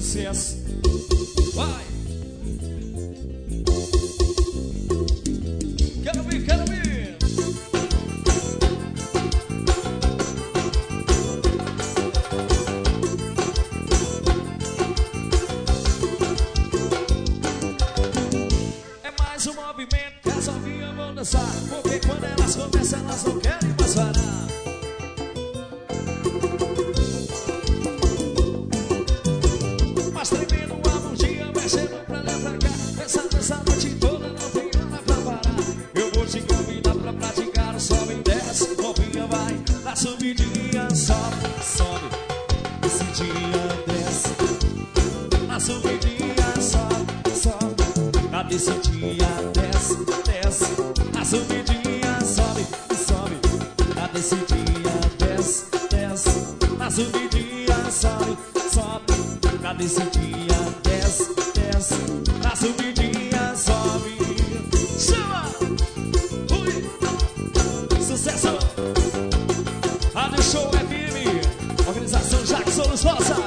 sucesso. Vai! Quero ver, quero ver! É mais um movimento que as novinhas vão dançar, porque quando elas começam elas não querem mais parar. Mas tremendo a bundinha, mexendo pra lá pra cá, essa noite toda não tem hora pra parar. Eu vou te convidar pra praticar, sobe e desce, novinha vai, na subidinha, sobe, sobe, descidinha, desce, na subidinha, sobe, sobe, na descidinha, desce, desce, na subidinha, sobe, sobe, na descidinha, desce, desce, na subidinha, sobe, sobe, na descidinha, desce, desce, na subidinha, sobe. Chama! Ui! Sucesso! Rádio Show FM, organização Jackson Rosa.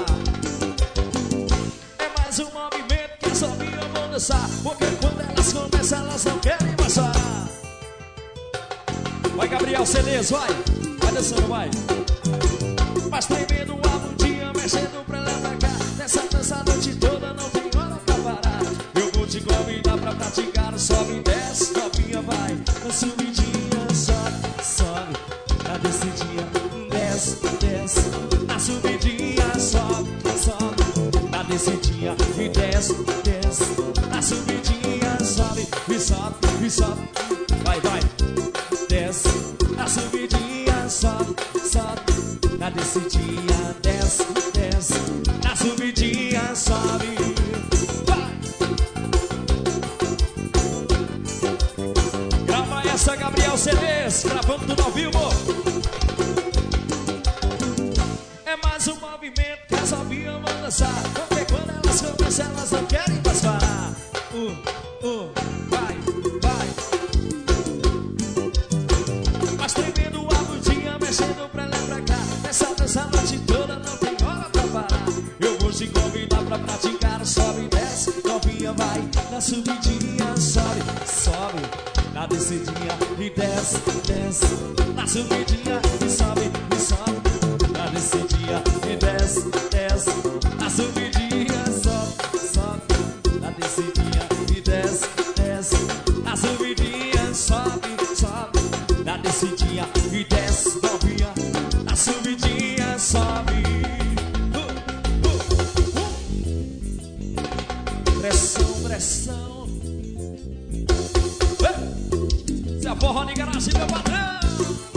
É mais um movimento que as novinhas vão dançar, porque quando elas começam elas não querem mais parar. Vai, Gabriel CDs, vai! Vai dançando, vai! Mas tremendo a bundinha, mexendo pra lá pra cá, nessa dança a noite toda não tem hora pra parar. Eu vou te convidar pra praticar, sobe e desce, novinha vai, na subidinha, sobe, sobe, na descidinha, desce, desce, na subidinha, sobe, sobe, na descidinha e desce, desce, na subidinha, sobe, e sobe, e sobe, vai, vai, desce, na subidinha, sobe, sobe, na descidinha, desce, desce, na subidinha, sobe. Vai! Grava essa, Gabriel CDs, gravando tudo ao vivo. É mais um movimento que as novinhas vão dançar, porque quando elas começam elas não querem mais parar. Vai, vai. Mas tremendo a bundinha, mexendo pra lá pra cá, essa dança a noite toda não tem hora pra parar. Eu vou te convidar pra praticar, sobe e desce, novinha vai, na subidinha, sobe, sobe, na descidinha e desce, desce, na subidinha e sobe, na descidinha e desce, desce, na subidinha, sobe, sobe, na descidinha e desce, desce, na subidinha, sobe, sobe, na descidinha e desce, novinha, na subidinha, sobe. Pressão, pressão. Se a forró de garagem, meu patrão.